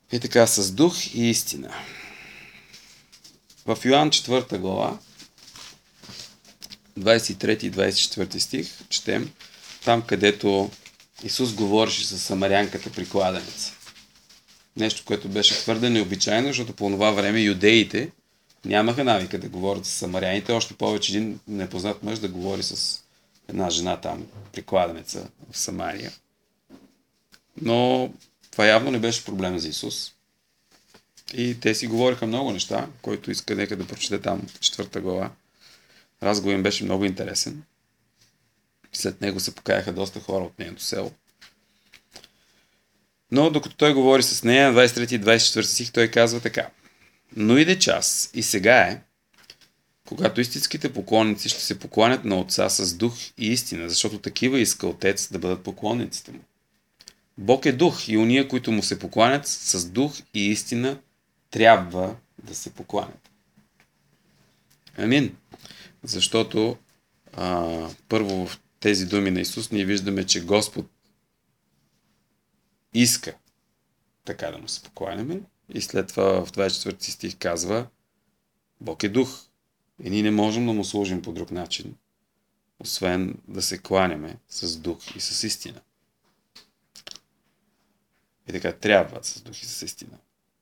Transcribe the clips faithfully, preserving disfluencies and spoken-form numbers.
И така, с дух и истина. В Йоан четвърта глава, двадесет и трети и двадесет и четвърти стих, четем, там където Исус говореше с самарянката при кладенеца. Нещо, което беше твърде необичайно, защото по това време юдеите нямаха навика да говорят с самаряните, още повече един непознат мъж да говори с една жена там при кладенеца в Самария. Но това явно не беше проблем за Исус. И те си говориха много неща, който иска нека да прочете там четвърта глава. Разговор им беше много интересен. След него се покаяха доста хора от нейното село. Но докато той говори с нея, на двадесет и трети и двадесет и четвърти стих, той казва така. Но иде час, и сега е, когато истинските поклонници ще се покланят на Отца с дух и истина, защото такива иска Отец да бъдат поклонниците му. Бог е дух и уния, които му се покланят с дух и истина, трябва да се покланят. Амин. Защото а, първо в тези думи на Исус ние виждаме, че Господ иска така да му се покланяме. И след това в двадесет и четвърти стих казва Бог е дух. И ние не можем да му служим по друг начин, освен да се кланяме с дух и с истина. И така, трябва с дух и с истина.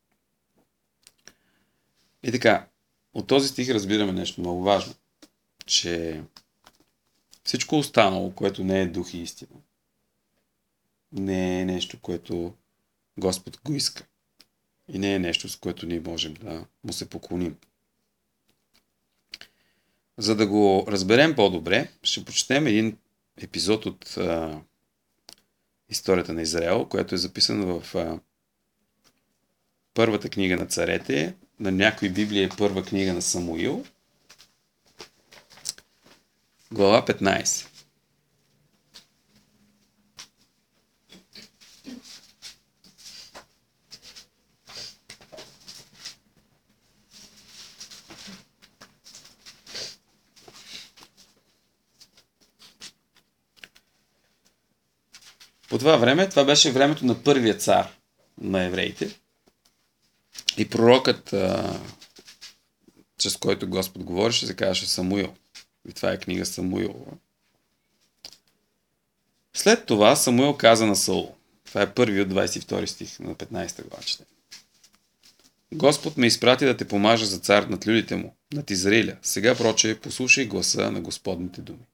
И така, от този стих разбираме нещо много важно, че всичко останало, което не е дух и истина, не е нещо, което Господ го иска. И не е нещо, с което ние можем да му се поклоним. За да го разберем по-добре, ще прочетем един епизод от а, историята на Израел, което е записано в а, първата книга на царете, на някои Библия е първа книга на Самуил, глава петнадесет. По това време, това беше времето на първия цар на евреите. И пророкът, а, чрез който Господ говореше, се казваше Самуил. И това е книга Самуил. След това Самуил каза на Саул. Това е първи от двадесет и втори стих на петнадесета глава. Господ ме изпрати да те помажа за цар над людите му, над Израиля. Сега, проче, послушай гласа на Господните думи.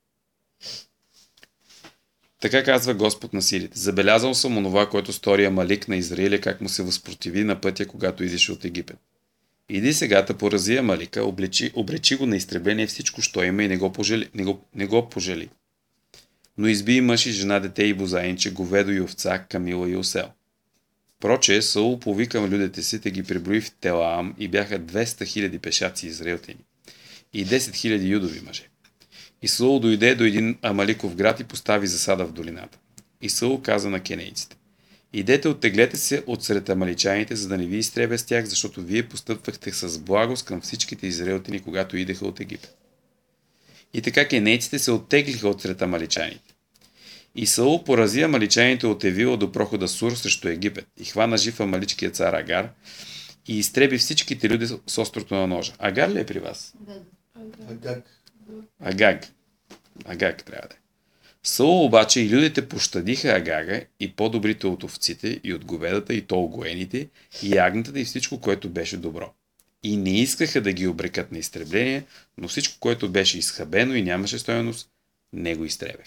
Така казва Господ на силите. Забелязал съм онова, което стори Амалик на Израиля, как му се възпротиви на пътя, когато идеше от Египет. Иди сега да порази Амалика, облечи, обречи го на изтребление всичко, що има и не го пожали. Не го, не го пожали. Но изби мъж и жена, дете и бозайнче, говедо и овца, камила и осел. Проче, Саул повика людите си, те ги преброи в Телаам и бяха двеста хиляди пешаци израелтяни и десет хиляди юдови мъже. И Саул дойде до един Амаликов град и постави засада в долината. И Саул каза на кенейците: идете, оттеглете се от сред амаличаните, за да не ви изтребя с тях, защото вие постъпвахте с благост към всичките израелтяни, когато идеха от Египет. И така кенейците се оттеглиха от сред амаличаните. И Саул порази амаличаните от Евила до прохода Сур срещу Египет и хвана жив амаличкия цар Агар и изтреби всичките люди с острото на ножа. Агар ли е при вас? Агаг. Агаг. Агаг трябва да е. Саул обаче и людите пощадиха Агага и по-добрите от овците и от говедата и то огоените и ягнетата и всичко, което беше добро. И не искаха да ги обрекат на изтребление, но всичко, което беше изхабено и нямаше стойност, не го изтребех.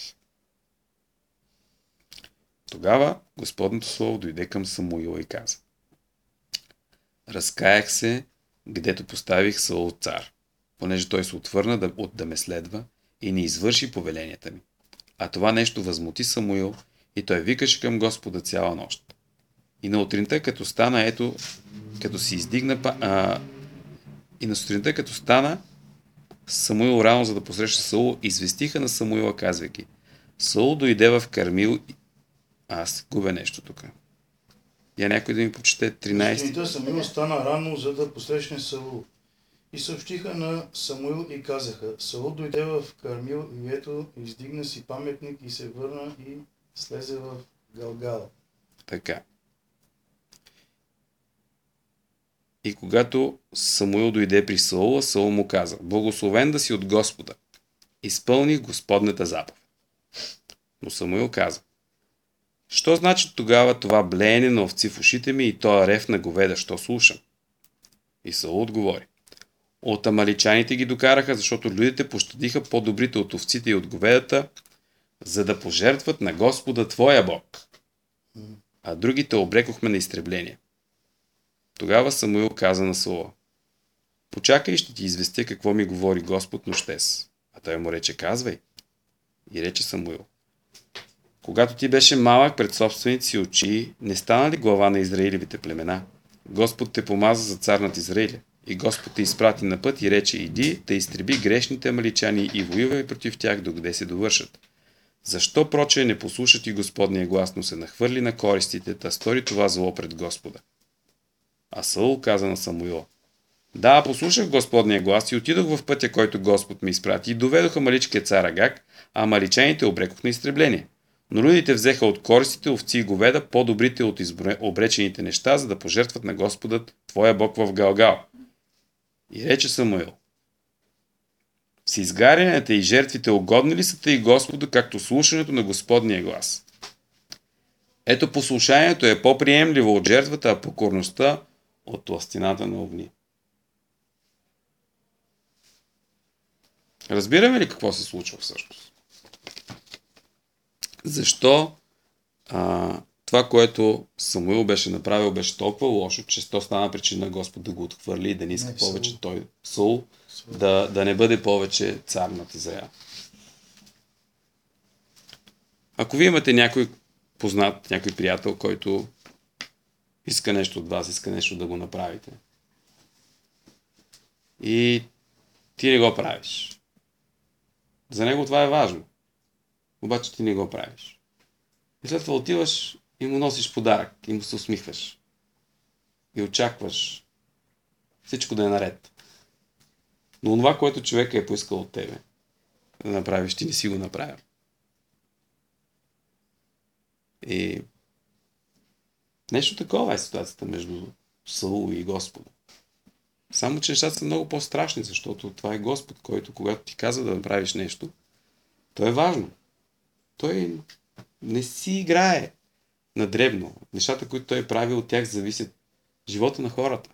Тогава Господното слово дойде към Самуила и каза: разкаях се, гдето поставих Саул цар, понеже той се отвърна да, от да ме следва и не извърши повеленията ми. А това нещо възмути Самуил и той викаше към Господа цяла нощ. И на утринта, като стана, ето, като си издигна, а, и на сутринта, като стана Самуил рано, за да посреща Саул, известиха на Самуила, казвайки: Саул дойде в Кармил. Аз губя нещо тук. Я някой да ми прочете тринадесети. Сутринта Самуил стана рано, за да посрещне Саул. И съобщиха на Самуил и казаха: Саул дойде в Кармил и ето издигна си паметник и се върна и слезе в Галгала. Така. И когато Самуил дойде при Саула, Саул му каза: благословен да си от Господа. Изпълних Господната заповед. Но Самуил каза: що значи тогава това блеене на овци в ушите ми и тоя рев на говеда, що слушам? И Саул отговори: от амаличаните ги докараха, защото людите пощадиха по-добрите от овците и от говедата, за да пожертват на Господа твоя Бог. А другите обрекохме на изтребление. Тогава Самуил каза на Саула: почакай, ще ти известя какво ми говори Господ нощес. А той му рече: казвай. И рече Самуил: когато ти беше малък пред собствените си очи, не стана ли глава на Израилевите племена? Господ те помаза за цар над Израиля. И Господ те изпрати на път и рече: иди, да изтреби грешните амаличани и воювай против тях, докъде се довършат. Защо проче не послуша ти Господния глас, но се нахвърли на користите, та стори това зло пред Господа? А Саул каза на Самуила: да, послушах Господния глас и отидох в пътя, който Господ ми изпрати, и доведоха амаличкия цар Агаг, а амаличаните обрекох на изтребление. Но людите взеха от користите овци и говеда по-добрите от обречените неща, за да пожертват на Господа твоя Бог в Галгал. И рече Самуил: с изгарянията и жертвите угодни ли са тъй Господу, както слушането на Господния глас? Ето, послушанието е по-приемливо от жертвата, а покорността от тлъстината на огни. Разбираме ли какво се случва всъщност? Защо а, това, което Самуил беше направил, беше толкова лошо, че то стана причина Господ да го отхвърли и да не иска не, повече Саул. той, Саул, да, да не бъде повече цар над Израел. Ако вие имате някой познат, някой приятел, който иска нещо от вас, иска нещо да го направите, и ти не го правиш, за него това е важно, обаче ти не го правиш. И след това отиваш и му носиш подарък, и му се усмихваш. И очакваш всичко да е наред. Но това, което човека е поискал от тебе да направиш, ти не си го направил. И нещо такова е ситуацията между Саул и Господа. Само че нещата са много по-страшни, защото това е Господ, който, когато ти казва да направиш нещо, то е важно. Той не си играе на дребно. Нещата, които той прави, от тях зависят живота на хората.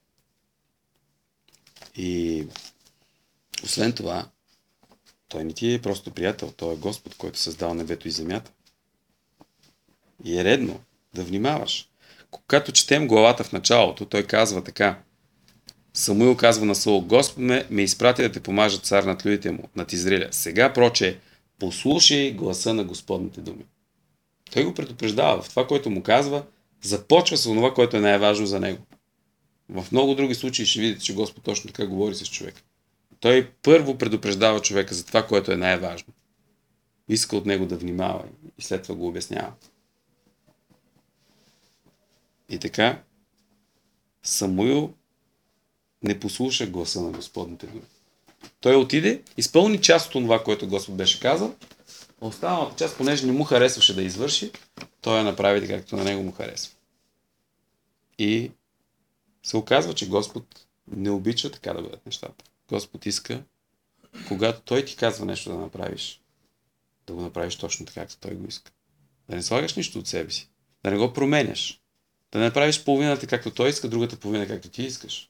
И освен това, той не ти е просто приятел, той е Господ, който създал небето и земята. И е редно да внимаваш. Когато четем главата в началото, той казва така: Самуил казва на Саул: Господ ме, ме изпрати да те помажа цар над людите му, над Израиля. Сега проче, послушай гласа на Господните думи. Той го предупреждава. В това, което му казва, започва с това, което е най-важно за него. В много други случаи ще видите, че Господ точно така говори с човека. Той първо предупреждава човека за това, което е най-важно. Иска от него да внимава и след това го обяснява. И така, Самуил не послуша гласа на Господните думи. Той отиде, изпълни част от това, което Господ беше казал, а останалата част, понеже не му харесваше да извърши, той я направи така, както на него му харесва. И се оказва, че Господ не обича така да бъдат нещата. Господ иска, когато Той ти казва нещо да направиш, да го направиш точно така, както Той го иска. Да не слагаш нищо от себе си. Да не го променяш. Да не направиш половината както Той иска, другата половина както ти искаш.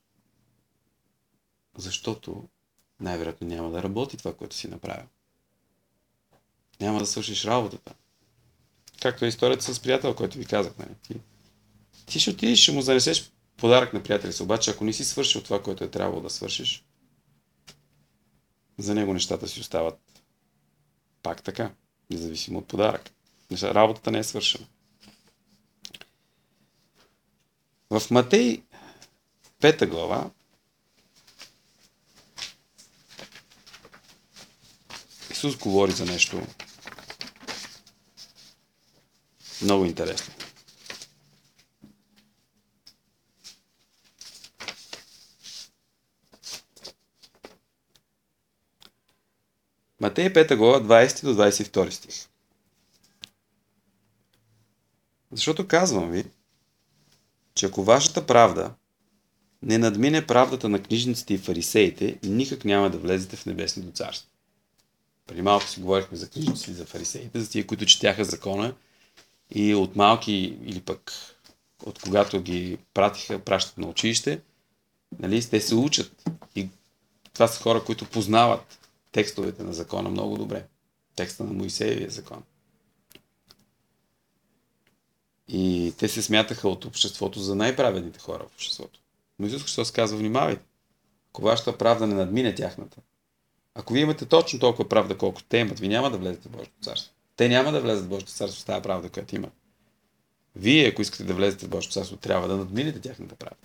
Защото най-вероятно няма да работи това, което си направил. Няма да свършиш работата. Както е историята с приятел, който ви казах. Нали? Ти, ти ще отидеш, ще му занесеш подарък на приятели си. Обаче, ако не си свършил това, което е трябвало да свършиш, за него нещата си остават пак така, независимо от подарък. Работата не е свършена. В Матей пета глава Исус говори за нещо много интересно. Матей пета глава, двайсети до двайсет и втори стих. Защото казвам ви, че ако вашата правда не надмине правдата на книжниците и фарисеите, никак няма да влезете в небесното царство. Преди малко си говорихме за книжниците и за фарисеите, за тия, които четяха закона и от малки или пък от когато ги пратиха, пращат на училище, нали, те се учат. И това са хора, които познават текстовете на закона много добре. Текста на Моисеевия закон. И те се смятаха от обществото за най-праведните хора в обществото. Но Исус Христос казва, внимавайте, ако вашата правда не надмине тяхната, ако вие имате точно толкова правда, колкото те имат, ви няма да влезете в Божието царство. Те няма да влезат в Божието царство с тази правда, която имат. Вие, ако искате да влезете в Божието царство, трябва да надминете тяхната правда.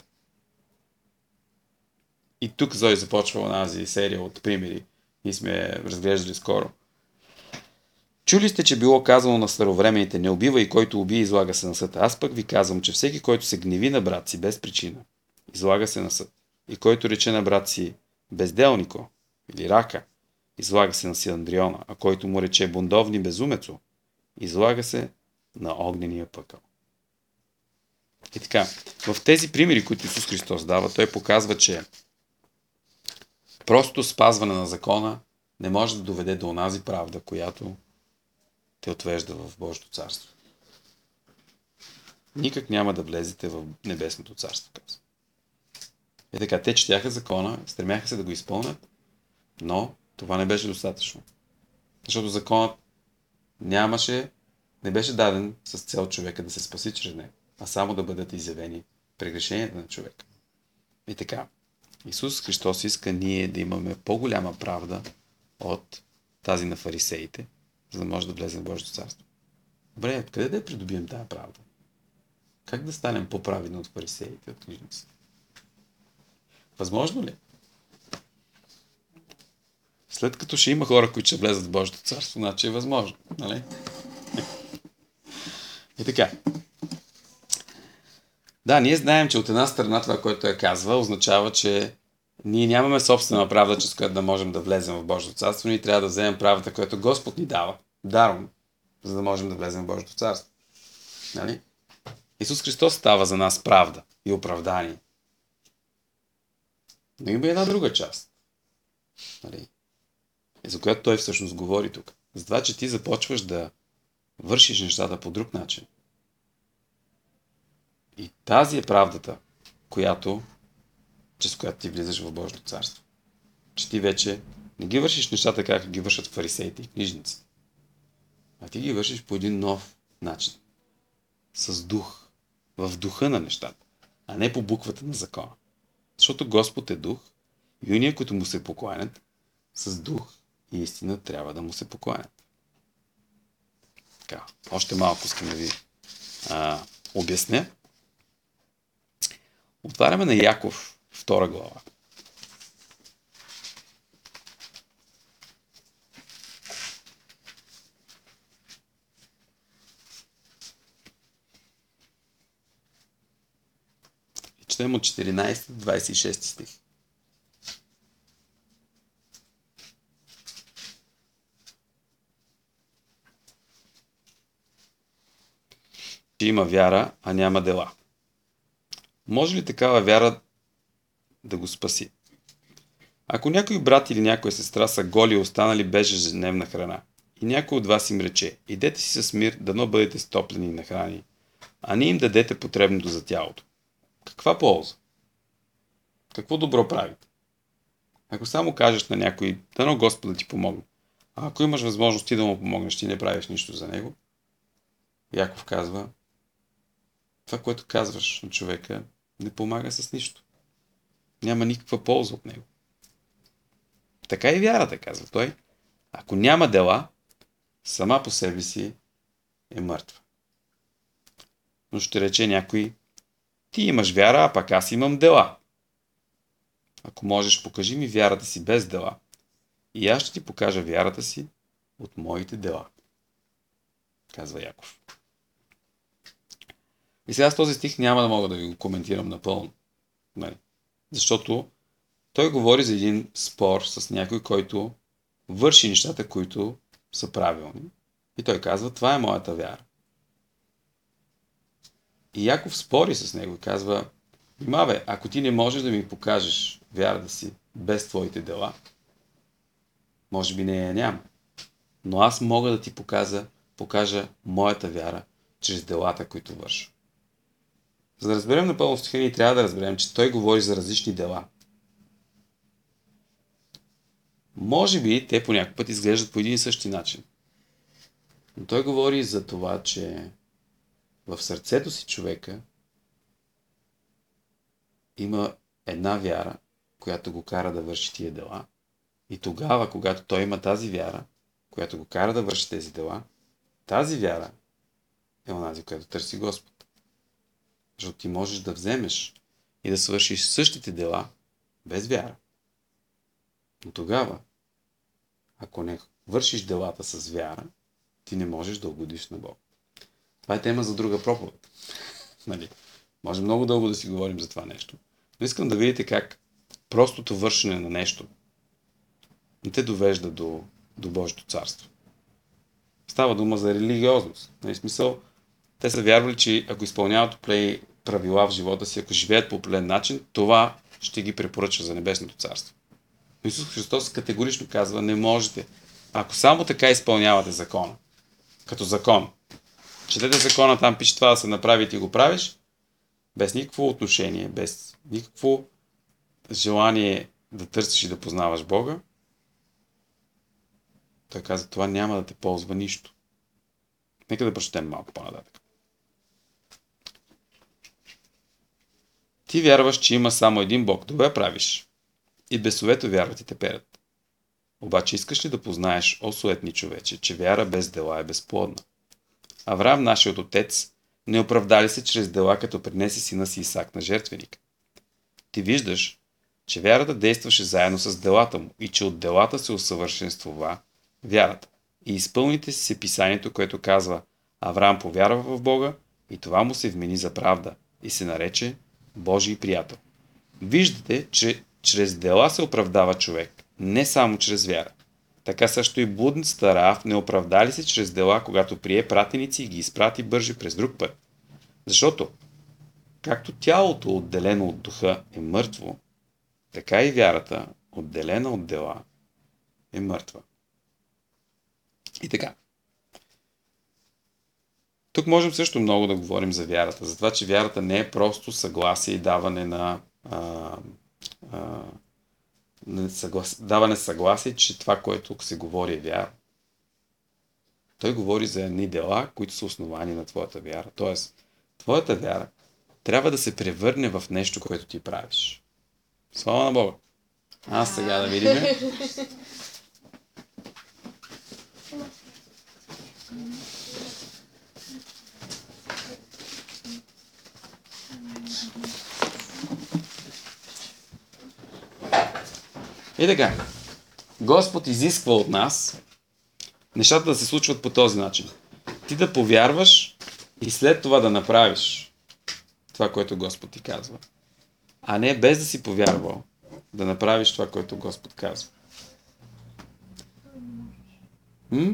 И тук Зой започва онази серия от примери. Ние сме разглеждали скоро. Чули сте, че било казано на старовремените, не убива и който убие, излага се на съд. Аз пък ви казвам, че всеки, който се гневи на брат си без причина, излага се на съд. И който рече на брат си безделнико или рака, излага се на Синдриона, а който му рече бундовни безумецо, излага се на огнения пъкъл. И така, в тези примери, които Исус Христос дава, той показва, че просто спазване на закона не може да доведе до онази правда, която те отвежда в Божието царство. Никак няма да влезете в небесното царство, казва. И така, те четяха закона, стремяха се да го изпълнят, но това не беше достатъчно. Защото законът нямаше, не беше даден с цел човека да се спаси чрез него, а само да бъдат изявени прегрешенията на човека. И така, Исус Христос иска ние да имаме по-голяма правда от тази на фарисеите, за да може да влезем в Божието царство. Добре, откъде да я придобием тази правда? Как да станем по-праведни от фарисеите, от книжниците? Възможно ли? След като ще има хора, които ще влезат в Божието царство, значи е възможно. Нали? И така. Да, ние знаем, че от една страна това, което е казва, означава, че ние нямаме собствена правда, чрез която да можем да влезем в Божието царство. Ние трябва да вземем правдата, която Господ ни дава, даром, за да можем да влезем в Божието царство. Нали? Исус Христос става за нас правда и оправдание. Но има една друга част, нали? И за която той всъщност говори тук. За това, че ти започваш да вършиш нещата по друг начин. И тази е правдата, която, чрез която ти влизаш в Божието царство. Че ти вече не ги вършиш нещата, както ги вършат фарисеите и книжниците, а ти ги вършиш по един нов начин. С дух. В духа на нещата, а не по буквата на закона. Защото Господ е дух и уния, които му се покланят, с дух и истина трябва да му се покланят. Така, още малко искам да ви а, обясня. Отваряме на Яков, втора глава. И четем от четиринайсети до двайсет и шести стих. Че има вяра, а няма дела. Може ли такава вяра да го спаси? Ако някой брат или някоя сестра са голи и останали без ежедневна храна, и някой от вас им рече, идете си с мир, дано бъдете стоплени и нахрани, а не им дадете потребното за тялото. Каква полза? Какво добро правите? Ако само кажеш на някой, дано Господ да ти помогне, а ако имаш възможност ти да му помогнеш, ти не правиш нищо за него, Яков казва, това, което казваш на човека, не помага с нищо. Няма никаква полза от него. Така и вярата, казва той. Ако няма дела, сама по себе си е мъртва. Но ще рече някой, ти имаш вяра, а пък аз имам дела. Ако можеш, покажи ми вярата си без дела. И аз ще ти покажа вярата си от моите дела. Казва Яков. И сега с този стих няма да мога да ви го коментирам напълно. Нали? Защото той говори за един спор с някой, който върши нещата, които са правилни. И той казва, това е моята вяра. И Яков спори с него и казва, Нима бе, ако ти не можеш да ми покажеш вярата си без твоите дела, може би не я няма. Но аз мога да ти покажа, покажа моята вяра чрез делата, които върша. За да разберем напълно стихия, трябва да разберем, че той говори за различни дела. Може би те по някакъв път изглеждат по един и същи начин. Но той говори за това, че в сърцето си човека има една вяра, която го кара да върши тия дела. И тогава, когато той има тази вяра, която го кара да върши тези дела, тази вяра е онази, която търси Господ. Защото ти можеш да вземеш и да свършиш същите дела без вяра. Но тогава, ако не вършиш делата с вяра, ти не можеш да угодиш на Бог. Това е тема за друга проповед. Нали? Може много дълго да си говорим за това нещо. Но искам да видите как простото вършене на нещо не те довежда до, до Божието царство. Става дума за религиозност. Нали, смисъл, те са вярвали, че ако изпълняват правила в живота си, ако живеят по определен начин, това ще ги препоръча за небесното царство. Исус Христос категорично казва, не можете. Ако само така изпълнявате закона, като закон, четете закона, там пише това да се направи и ти го правиш, без никакво отношение, без никакво желание да търсиш и да познаваш Бога, той каза, това няма да те ползва нищо. Нека да прочетем малко по-нататък. Ти вярваш, че има само един Бог. Добре правиш. И безсовето вярват и те перят. Обаче искаш ли да познаеш, о суетни човече, че вяра без дела е безплодна? Авраам, нашият отец, не оправдали се чрез дела, като принесе сина си Исак на жертвеник. Ти виждаш, че вярата действаше заедно с делата му и че от делата се усъвършенствува вярата. И изпълните си писанието, което казва Авраам повярва в Бога и това му се вмени за правда и се нарече Божий приятел. Виждате, че чрез дела се оправдава човек, не само чрез вяра. Така също и блудницата Раав не оправдали се чрез дела, когато прие пратеници и ги изпрати бърже през друг път. Защото, както тялото, отделено от духа, е мъртво, така и вярата, отделена от дела, е мъртва. И така. Тук можем също много да говорим за вярата. За това, че вярата не е просто съгласие и даване на а, а, съглас... даване съгласие, че това, което се говори е вяра. Той говори за едни дела, които са основани на твоята вяра. Тоест, твоята вяра трябва да се превърне в нещо, което ти правиш. Слава на Бога! А сега да видим. И така, Господ изисква от нас нещата да се случват по този начин. Ти да повярваш и след това да направиш това, което Господ ти казва. А не без да си повярвал да направиш това, което Господ казва. М?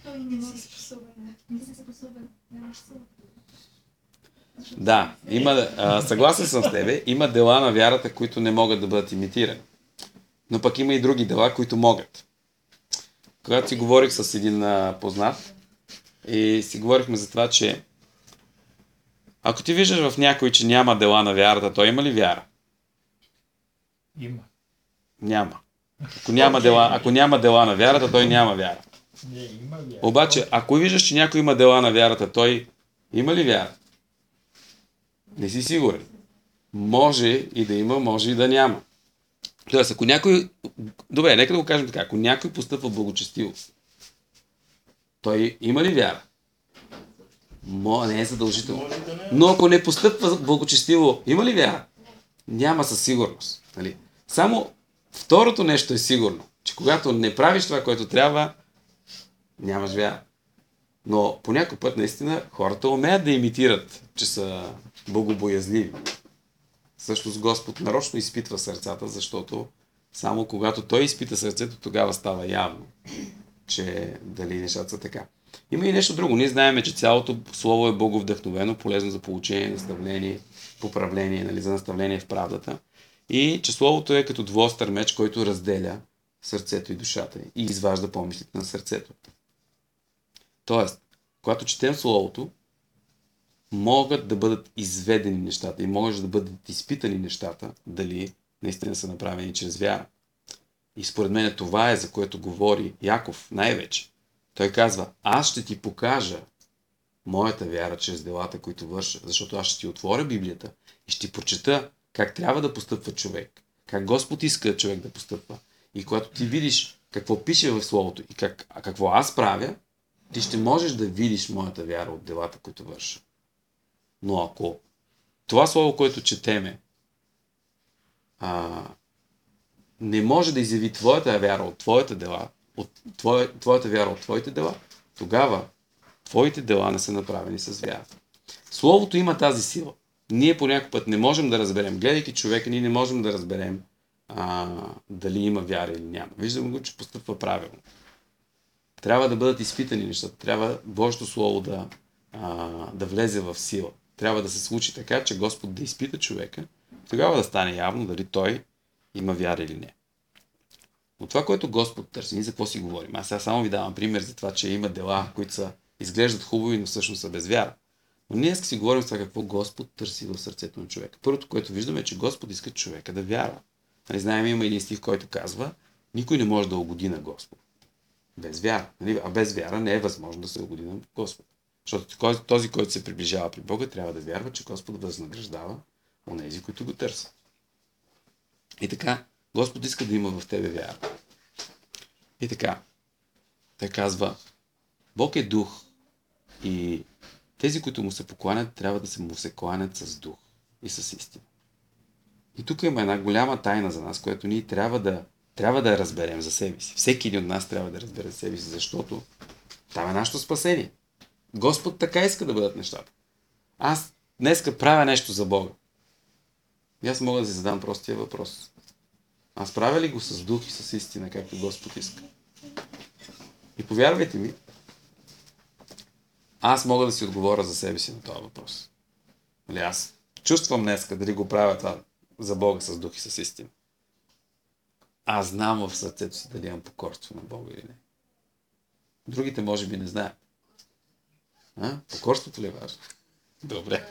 Да, има, а, съгласен съм с тебе, има дела на вярата, които не могат да бъдат имитирани. Но пък има и други дела, които могат. Когато си говорих с един а, познат и си говорихме за това, че ако ти виждаш в някой, че няма дела на вярата, той има ли вяра? Има. Няма. Ако няма, дела, ако няма дела на вярата, той няма вяра. Не, има вяра. Обаче, ако виждаш, че някой има дела на вярата, той има ли вяра? Не си сигурен. Може и да има, може и да няма. Тоест, ако някой... Добре, нека да го кажем така. Ако някой постъпва благочестиво, той има ли вяра? Мо, не е задължително. Но ако не постъпва благочестиво, има ли вяра? Няма със сигурност. Нали? Само второто нещо е сигурно, че когато не правиш това, което трябва, нямаш вяра. Но по някой път наистина хората умеят да имитират, че са богобоязливи. Всъщност Господ нарочно изпитва сърцата, защото само когато Той изпита сърцето, тогава става явно, че дали нещата са така. Има и нещо друго. Ние знаем, че цялото слово е боговдъхновено, полезно за получение, наставление, поправление, нали, за наставление в правдата. И че словото е като двуостър меч, който разделя сърцето и душата и изважда помислите на сърцето. Тоест, когато четем словото, могат да бъдат изведени нещата и могат да бъдат изпитани нещата, дали наистина са направени чрез вяра. И според мен това е, за което говори Яков най-вече. Той казва, аз ще ти покажа моята вяра чрез делата, които върша, защото аз ще ти отворя Библията и ще ти прочета как трябва да постъпва човек, как Господ иска човек да постъпва. И когато ти видиш какво пише в Словото и как, а какво аз правя, ти ще можеш да видиш моята вяра от делата, които върша. Но ако това Слово, което четеме, а, не може да изяви твоята вяра от твоите дела, от твоя, твоята вяра от твоите дела, тогава твоите дела не са направени с вяра. Словото има тази сила. Ние по някой път не можем да разберем. Гледайки човека, ние не можем да разберем а, дали има вяра или няма. Виждаме го, че постъпва правилно. Трябва да бъдат изпитани нещата. Трябва Божието Слово да, а, да влезе в сила. Трябва да се случи така, че Господ да изпита човека, тогава да стане явно дали той има вяра или не. Но това, което Господ търси, за какво си говорим? Аз сега само ви давам пример за това, че има дела, които са, изглеждат хубави, но всъщност са без вяра. Но ние си говорим за това какво Господ търси в сърцето на човека. Първото, което виждаме, е, че Господ иска човека да вярва. Нали, знаем, има един стих, който казва, никой не може да угоди на Господ. Без вяра. Нали? А без вяра не е възможно да се угоди на Господ. Защото този, който се приближава при Бога, трябва да вярва, че Господ възнаграждава онези, които го търсят. И така, Господ иска да има в тебе вяра. И така, той казва, Бог е дух и тези, които му се покланят, трябва да се му се кланят с дух и с истина. И тук има една голяма тайна за нас, която ние трябва да, трябва да разберем за себе си. Всеки един от нас трябва да разбере за себе си, защото там е нашето спасение. Господ така иска да бъдат нещата. Аз днеска правя нещо за Бога. И аз мога да си задам простия въпрос. Аз правя ли го с дух и с истина, както Господ иска? И повярвайте ми, аз мога да си отговоря за себе си на този въпрос. Нали, аз чувствам днеска дали го правя това за Бога с дух и с истина. Аз знам в сърцето си дали имам покорство на Бога или не. Другите може би не знаят. А? Покорството ли е важно? Добре.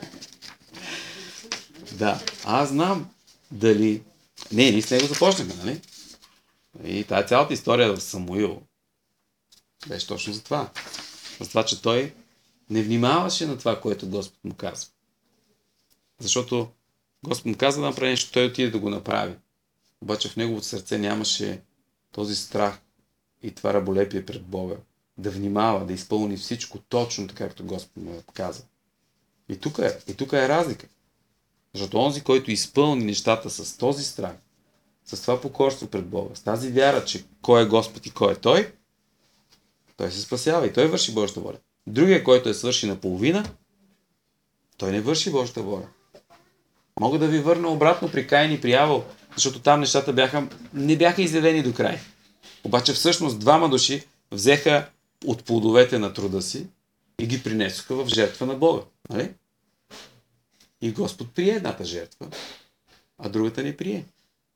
Да, аз знам дали... Не, ние с него започнахме, нали? И тази цялата история в Самуил беше точно за това. За това, че той не внимаваше на това, което Господ му казва. Защото Господ му казва да направи нещо, той отиде да го направи. Обаче в неговото сърце нямаше този страх и това раболепие пред Бога. Да внимава, да изпълни всичко точно така, както Господ му казва. И тук е, и тук е разлика. Защото онзи, който изпълни нещата с този страх, с това покорство пред Бога, с тази вяра, че кой е Господ и кой е Той, той се спасява и той върши Божията воля. Другия, който е свърши наполовина, той не върши Божията воля. Мога да ви върна обратно при Каин и при Авел, защото там нещата бяха, не бяха изявени до край. Обаче всъщност двама души взеха от плодовете на труда си и ги принесоха в жертва на Бога. Нали? И Господ прие едната жертва, а другата не прие.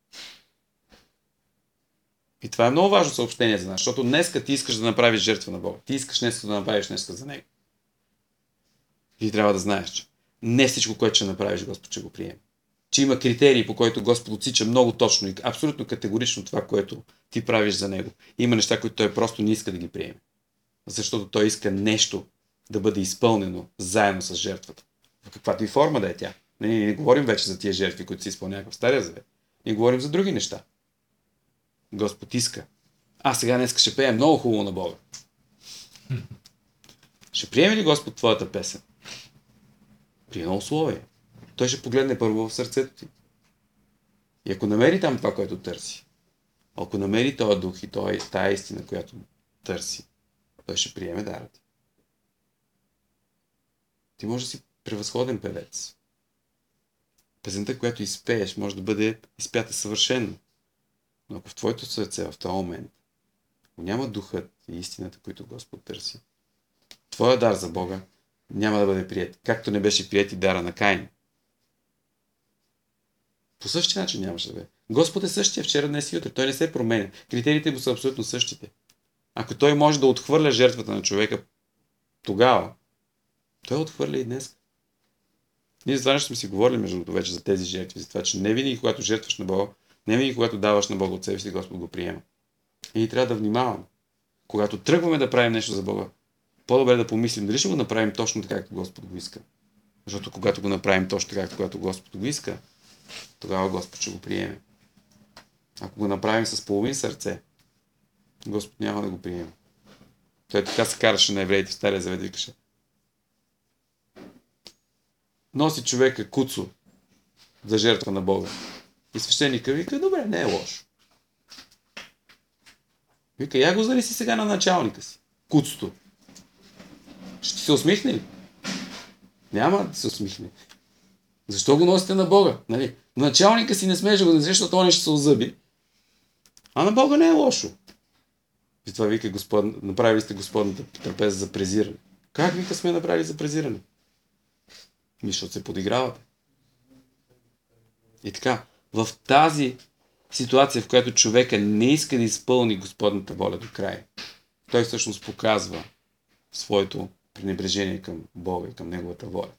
И това е много важно съобщение за нас, защото днеска ти искаш да направиш жертва на Бога. Ти искаш днеска да направиш нещо за Него. И трябва да знаеш, че не всичко, което ще направиш, Господ ще го приеме. Че има критерии, по които Господ отсича много точно и абсолютно категорично това, което ти правиш за Него. Има неща, които Той просто не иска да ги приеме. Защото Той иска нещо да бъде изпълнено заедно с жертвата. В каквато и форма да е тя. Не, не, не говорим вече за тия жертви, които се изпълняваха в Стария Завет. Ние говорим за други неща. Господ иска. А сега днес ще пеем много хубаво на Бога. Ще приеме ли Господ твоята песен? При едно условие. Той ще погледне първо в сърцето ти. И ако намери там това, което търси, ако намери този дух и тая истина, която търси, той ще приеме дара ти. Ти може да си превъзходен певец. Песента, която изпееш, може да бъде изпята съвършено. Но ако в твоето сърце в този момент ако няма духът и истината, които Господ търси, твоя дар за Бога няма да бъде прият. Както не беше прият и дара на Каин. По същия начин нямаше да бъде. Господ е същия вчера, днес и утре. Той не се променя. Критериите му са абсолютно същите. Ако той може да отхвърля жертвата на човека тогава, той отхвърля и днес. Ние за това ще сме си говорили между другото вече за тези жертви, за това, че не винаги когато жертваш на Бога, не винаги когато даваш на Бога от себе си, Господ го приема. И ние трябва да внимаваме. Когато тръгваме да правим нещо за Бога, по-добре да помислим дали ще го направим точно така, както Господ го иска. Защото когато го направим точно така, както Господ го иска, тогава Господ ще го приеме. Ако го направим с половин сърце, Господ няма да го приеме. Той така се караше на евреите в Стария Завет, викаше. Носи човека куцо за жертва на Бога. И свещеника вика, добре, не е лошо. Вика, я го зареси сега на началника си. Куцото. Ще се усмихне ли? Няма да се усмихне. Защо го носите на Бога? Нали? Началника си не смееш да го несеш, защото он ще се озъби. А на Бога не е лошо. И това вика, Господ, направили сте Господната трапеза за презиране. Как вика сме направили за презиране? Ми, защото се подигравате. И така, в тази ситуация, в която човека не иска да изпълни Господната воля до край, той всъщност показва своето пренебрежение към Бога и към Неговата воля.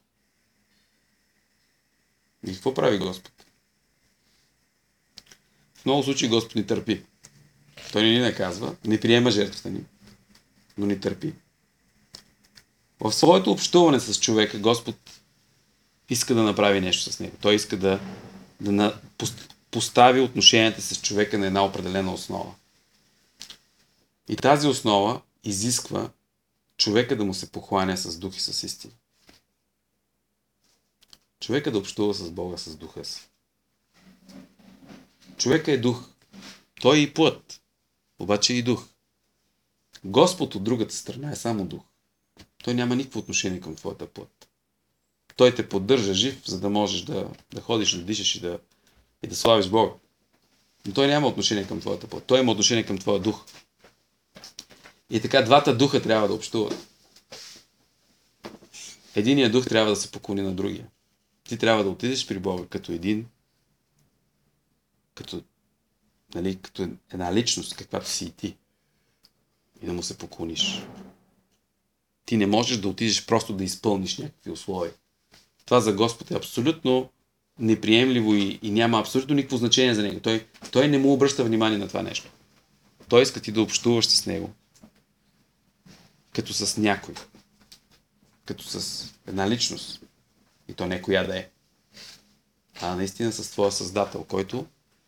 И какво прави Господ? В много случаи Господ ни търпи. Той не ни наказва, не приема жертвата ни, но ни търпи. В своето общуване с човека Господ иска да направи нещо с него. Той иска да, да на, постави отношенията с човека на една определена основа. И тази основа изисква човека да му се похваня с дух и с истина. Човека да общува с Бога, с духа си. Човека е дух. Той е и плът. Обаче е и дух. Господ от другата страна е само дух. Той няма никакво отношение към твоята плът. Той те поддържа жив, за да можеш да, да ходиш, да дишаш и да, и да славиш Бога. Но той няма отношение към твоята плът. Той има отношение към твоя дух. И така двата духа трябва да общуват. Единият дух трябва да се поклони на другия. Ти трябва да отидеш при Бога като един, като, нали, като една личност, каквато си и ти. И да му се поклониш. Ти не можеш да отидеш просто да изпълниш някакви условия. Това за Господ е абсолютно неприемливо и, и няма абсолютно никакво значение за него. Той, той не му обръща внимание на това нещо. Той иска ти да общуваш с него. Като с някой. Като с една личност. И то не коя да е. А наистина с твоя Създател, който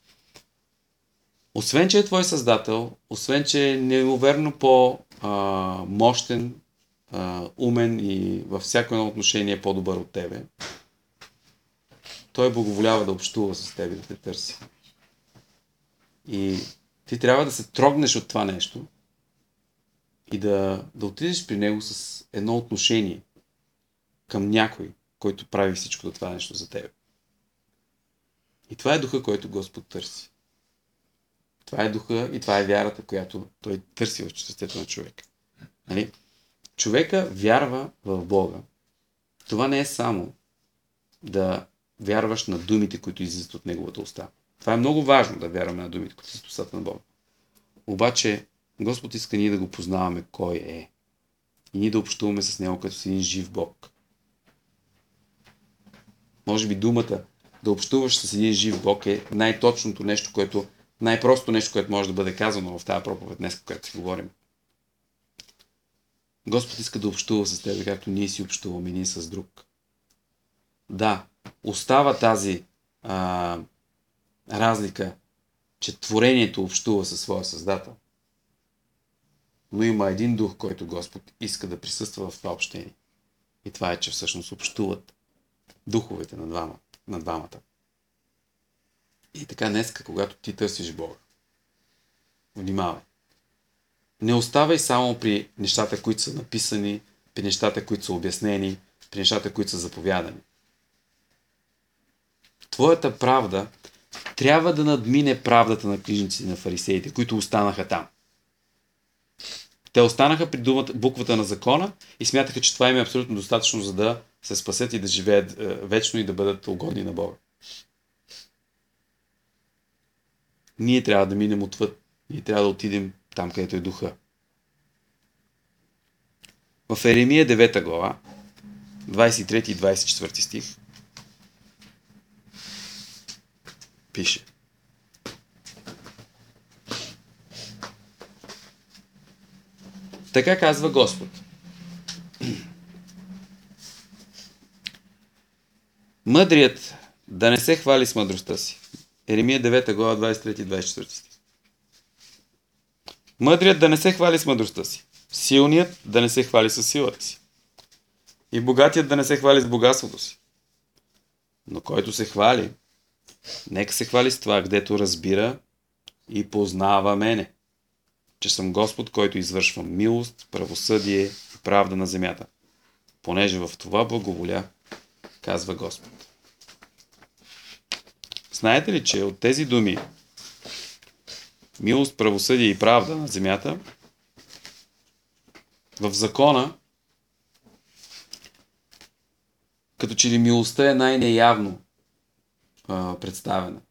освен, че е твой Създател, освен, че е неимоверно по-мощен, умен и във всяко едно отношение е по-добър от тебе, той благоволява да общува с тебе, да те търси. И ти трябва да се трогнеш от това нещо и да, да отидеш при него с едно отношение към някой, който прави всичко това нещо за тебе. И това е духа, който Господ търси. Това е духа и това е вярата, която той търси в сърцето на човека. Нали? Човека вярва в Бога. Това не е само да вярваш на думите, които излизат от неговата уста. Това е много важно да вярваме на думите, които излизат от устата на Бога. Обаче Господ иска ние да го познаваме кой е. И ние да общуваме с него като с един жив Бог. Може би думата да общуваш с един жив Бог е най-точното нещо, което, най-простото нещо, което може да бъде казано в тази проповед днес, когато си говорим. Господ иска да общува с тебе, както ние си общуваме ние с друг. Да, остава тази а, разлика, че творението общува със своя Създател. Но има един дух, който Господ иска да присъства в това общение. И това е, че всъщност общуват духовете на двама, на двамата. И така днеска, когато ти търсиш Бога, внимавай. Не оставай само при нещата, които са написани, при нещата, които са обяснени, при нещата, които са заповядани. Твоята правда трябва да надмине правдата на книжниците и на фарисеите, които останаха там. Те останаха при думата, буквата на закона и смятаха, че това им е абсолютно достатъчно, за да се спасят и да живеят е, вечно и да бъдат угодни на Бога. Ние трябва да минем отвъд. Ние трябва да отидем там, където е духа. В Еремия девета глава, двадесет и трети и двадесет и четвърти стих, пише: така казва Господ. Мъдрият да не се хвали с мъдростта си. Еремия девета глава, двадесет и трети и двадесет и четвърти стих. Мъдрият да не се хвали с мъдростта си. Силният да не се хвали с силата си. И богатият да не се хвали с богатството си. Но който се хвали, нека се хвали с това, гдето разбира и познава мене, че съм Господ, който извършва милост, правосъдие и правда на земята, понеже в това благоволя, казва Господ. Знаете ли, че от тези думи милост, правосъдие и правда на земята, в закона, като че ли милостта е най-неявно а, представена.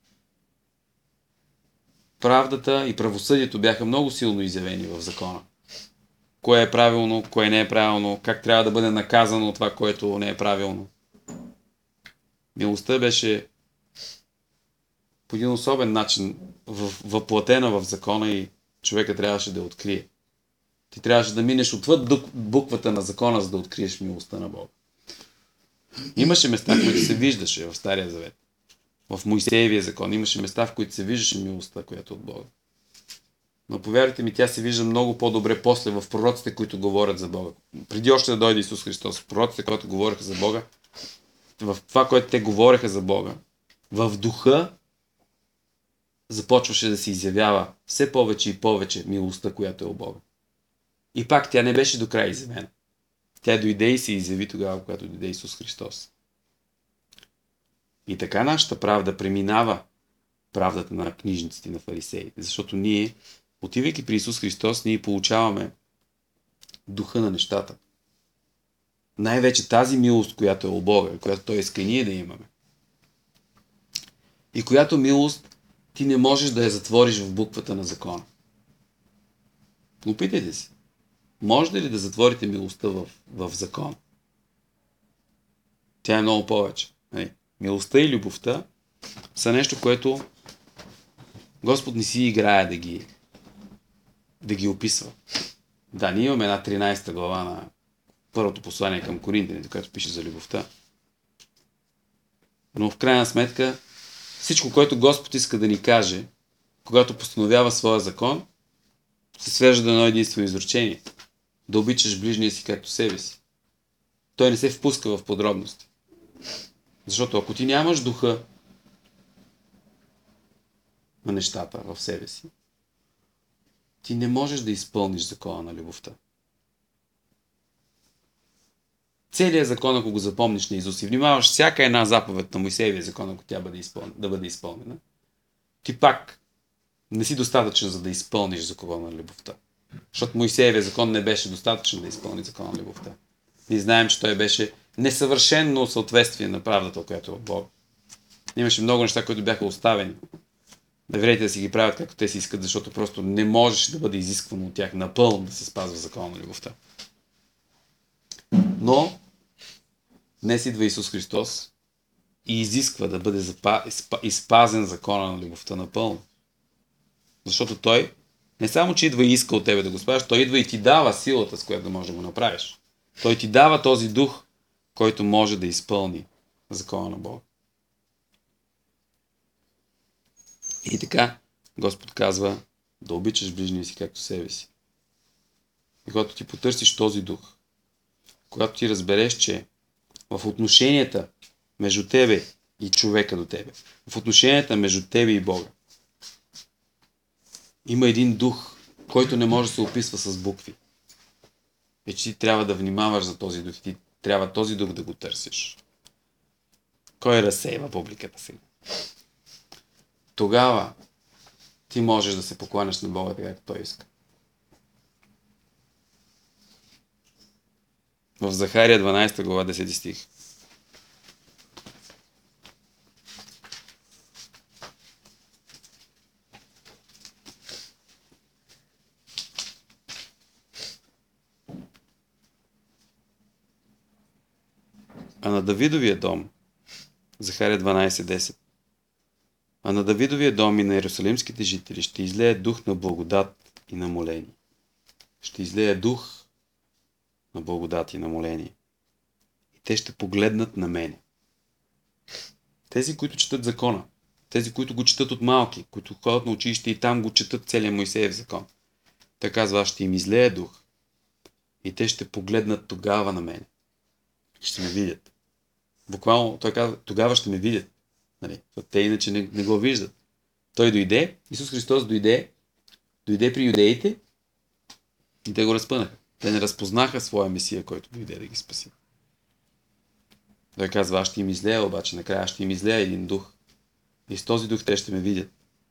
Правдата и правосъдието бяха много силно изявени в закона. Кое е правилно, кое не е правилно, как трябва да бъде наказано това, което не е правилно. Милостта беше по един особен начин въплатена в закона и човека трябваше да я открие. Ти трябваше да минеш отвъд буквата на закона, за да откриеш милостта на Бога. Имаше места, в които се виждаше в Стария Завет. В Моисеевия закон имаше места, в които се виждаше милостта, която е от Бога. Но повярвайте ми, тя се вижда много по-добре после в пророците, които говорят за Бога. Преди още да дойде Исус Христос, в пророците, които говореха за Бога, в това, което те говореха за Бога, в духа започваше да се изявява все повече и повече милостта, която е у Бога. И пак тя не беше до край изявена. Тя дойде и се изяви тогава, когато дойде Исус Христос. И така нашата правда преминава правдата на книжниците, на фарисеите. Защото ние, отивайки при Исус Христос, ние получаваме духа на нещата. Най-вече тази милост, която е у Бога, която Той иска и ние да имаме. И която милост ти не можеш да я затвориш в буквата на закона. Опитайте се. Можете ли да затворите милостта в, в закон? Тя е много повече. Милостта и любовта са нещо, което Господ не си играе да ги, да ги описва. Да, ние имаме една тринадесета глава на първото послание към Коринтяните, което пише за любовта. Но в крайна сметка всичко, което Господ иска да ни каже, когато постановява своя закон, се свежда до едно единствено изречение. Да обичаш ближния си както себе си. Той не се впуска в подробности. Защото ако ти нямаш духа на нещата в себе си, ти не можеш да изпълниш закона на любовта. Целият закон, ако го запомниш на Исус и внимаваш всяка една заповед на Моисеевия закон, ако тя бъде изпълнена, да бъде изпълнена, ти пак не си достатъчен, за да изпълниш закона на любовта. Защото Моисеевия закон не беше достатъчен да изпълни закона на любовта. Ние знаем, че той беше несъвършено съответствие на правдата, която е от Бога. Имаше много неща, които бяха оставени. Доверете да си ги правят както те си искат, защото просто не можеше да бъде изисквано от тях напълно да се спазва закона на любовта. Но днес идва Исус Христос и изисква да бъде изпазен закона на любовта напълно. Защото Той не само, че идва и иска от тебе да го спазиш, Той идва и ти дава силата, с която да можеш да го направиш. Той ти дава този дух, който може да изпълни закона на Бога. И така Господ казва да обичаш ближния си както себе си. И когато ти потърсиш този дух, когато ти разбереш, че в отношенията между тебе и човека до тебе, в отношенията между тебе и Бога, има един дух, който не може да се описва с букви. И че ти трябва да внимаваш за този дух. Ти трябва този дух да го търсиш. Кой разсейва публиката сега? Тогава ти можеш да се покланяш на Бога така, както Той иска. В Захария дванадесета глава, десети стих. А на Давидовия дом, Захария дванадесет десет, а на Давидовия дом и на иерусалимските жители ще излее дух на благодат и на моление. Ще излее дух на благодат и на моление. И те ще погледнат на мене. Тези, които четат закона, тези, които го четат от малки, които ходят на училище и там го четат целия Мойсеев закон. Та казва, ще им излее дух. И те ще погледнат тогава на мене. Ще ме видят. Буквално той казва, тогава ще ме видят. Нали? Те иначе не, не го виждат. Той дойде, Исус Христос дойде, дойде при юдеите и те го разпънаха. Те не разпознаха своя Месия, който дойде да ги спаси. Той казва, аз ще им излея, обаче накрая ще им излея един дух. И с този дух те ще ме видят.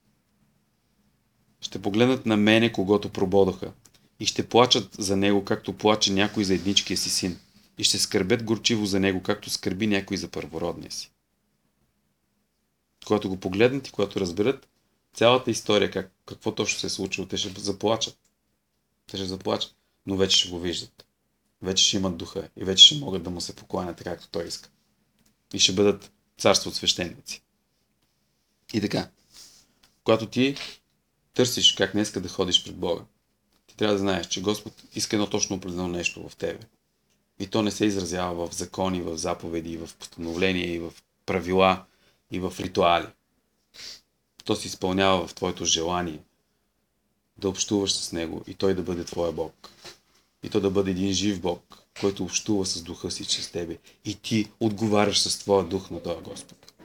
Ще погледнат на мене, когото прободоха. И ще плачат за него, както плаче някой за едничкия си син. И ще скърбят горчиво за него, както скърби някой за първородния си. Когато го погледнат и когато разберат цялата история, как, какво точно се е случило, те ще заплачат. Те ще заплачат, но вече ще го виждат. Вече ще имат духа и вече ще могат да му се покланят, както той иска. И ще бъдат царство от свещеници. И така, когато ти търсиш как днеска да ходиш пред Бога, ти трябва да знаеш, че Господ иска едно точно определено нещо в тебе. И то не се изразява в закони, в заповеди, в постановления, и в правила, и в ритуали. То се изпълнява в твоето желание да общуваш с Него и Той да бъде твоя Бог. И то да бъде един жив Бог, който общува с духа си чрез тебе. И ти отговаряш с твоя дух на този Господ.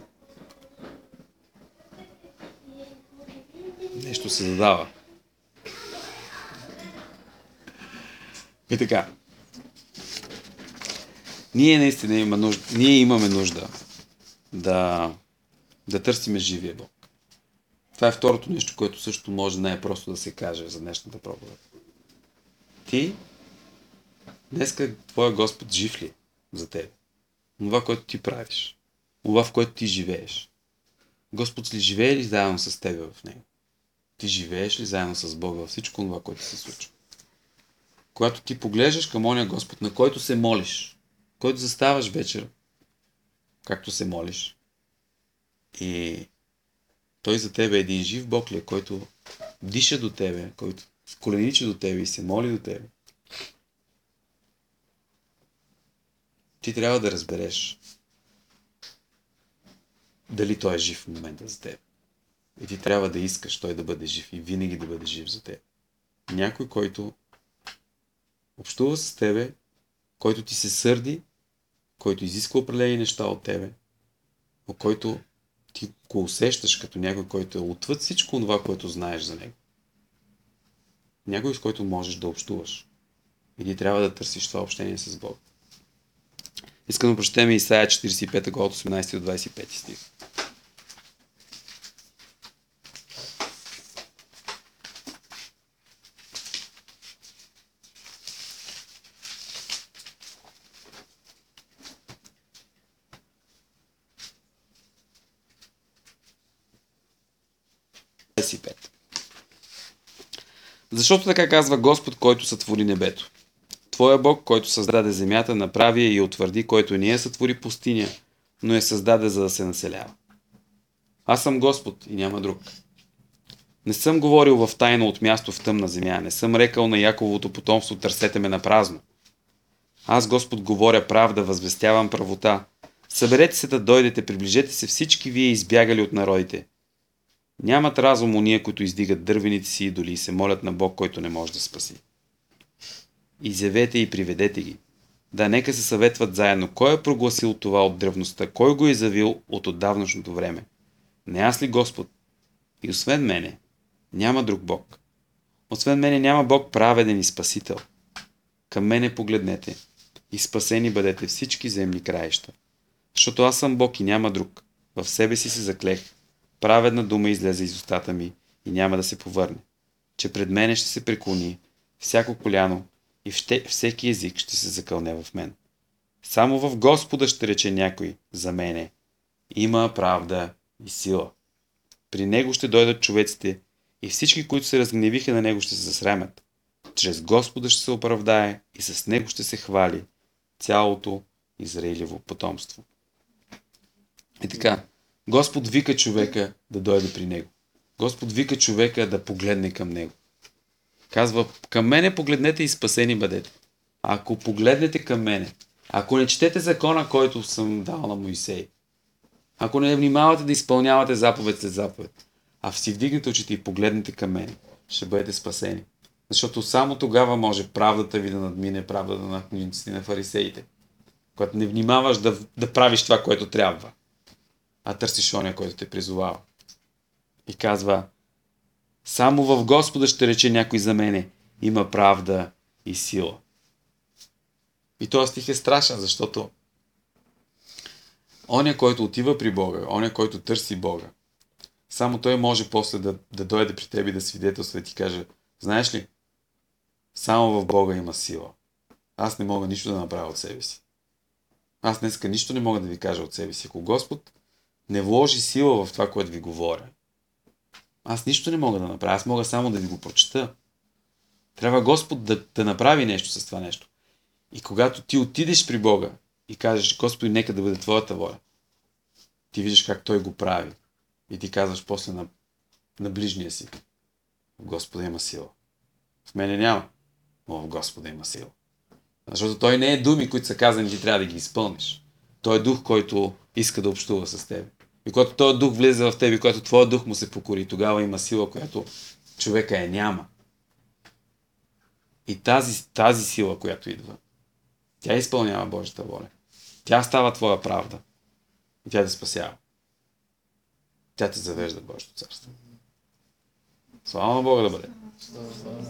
Нещо се задава. И така. Ние наистина имаме нужда, ние имаме нужда да, да търсиме живия Бог. Това е второто нещо, което също може най-просто да се каже за днешната проповед. Ти, днеска твоя Господ жив ли за теб? Това, което ти правиш. Това, в което ти живееш. Господ ли живее ли заедно с тебе в него? Ти живееш ли заедно с Бога във всичко това, което се случва? Когато ти поглеждаш към оня Господ, на който се молиш, който заставаш вечер, както се молиш, и той за тебе е един жив Бог ли, който диша до тебе, който коленичи до тебе и се моли до тебе. Ти трябва да разбереш дали той е жив в момента за теб. И ти трябва да искаш той да бъде жив и винаги да бъде жив за теб. Някой, който общува с тебе, който ти се сърди, който изисква определени неща от тебе, но който ти го усещаш като някой, който е отвъд всичко това, което знаеш за него. Някой, с който можеш да общуваш. И ти трябва да търсиш това общение с Бог. Искам да прочетем Исаия четиридесет и пета глава от осемнадесети до двадесет и пети стих. двадесет и пет. Защото така казва Господ, който сътвори небето. Твоя Бог, който създаде земята, направи я и утвърди, който не я сътвори пустиня, но я създаде, за да се населява. Аз съм Господ и няма друг. Не съм говорил в тайна от място в тъмна земя, не съм рекал на Яковото потомство, търсете ме на празно. Аз, Господ, говоря правда, възвестявам правота. Съберете се да дойдете, приближете се всички вие избягали от народите. Нямат разум уния, които издигат дървените си идоли и се молят на Бог, който не може да спаси. Изявете и приведете ги. Да, нека се съветват заедно. Кой е прогласил това от древността? Кой го е завил от отдавнашното време? Не аз ли Господ? И освен мене няма друг Бог. Освен мене няма Бог праведен и спасител. Към мене погледнете и спасени бъдете всички земни краища. Защото аз съм Бог и няма друг. В себе си се заклех. Праведна дума излезе из устата ми и няма да се повърне. Че пред мене ще се преклони всяко коляно и вще, всеки език ще се закълне в мен. Само в Господа ще рече някой за мене. Има правда и сила. При него ще дойдат човеците и всички, които се разгневиха на него, ще се засрамят. Чрез Господа ще се оправдае и с него ще се хвали цялото Израилево потомство. И така, Господ вика човека да дойде при него. Господ вика човека да погледне към него. Казва, към мене погледнете и спасени бъдете. Ако погледнете към мене, ако не четете закона, който съм дал на Моисей, ако не внимавате да изпълнявате заповед след заповед, а си вдигнете очите и погледнете към мене, ще бъдете спасени. Защото само тогава може правдата ви да надмине правдата на книжниците на фарисеите. Когато не внимаваш да, да правиш това, което трябва, а търсиш оня, който те призовава. И казва, само в Господа ще рече някой за мене, има правда и сила. И този стих е страшен, защото оня, който отива при Бога, оня, който търси Бога, само той може после да, да дойде при теб и да свидетелства и ти каже, знаеш ли, само в Бога има сила. Аз не мога нищо да направя от себе си. Аз днеска нищо не мога да ви кажа от себе си. Ако Господ не вложи сила в това, което ви говоря, аз нищо не мога да направя. Аз мога само да ви го прочета. Трябва Господ да, да направи нещо с това нещо. И когато ти отидеш при Бога и кажеш, Господи, нека да бъде Твоята воля, ти виждаш как Той го прави. И ти казваш после на, на ближния си, в Господа има сила. В мене няма, но в Господа има сила. Защото Той не е думи, които са казани, ти трябва да ги изпълниш. Той е дух, който иска да общува с теб. И когато този дух влезе в теб, и когато твоя дух му се покори, тогава има сила, която човека е няма. И тази, тази сила, която идва, тя изпълнява Божията воля. Тя става твоя правда. И тя те спасява. Тя те завежда в Божието царство. Слава на Бога да бъде.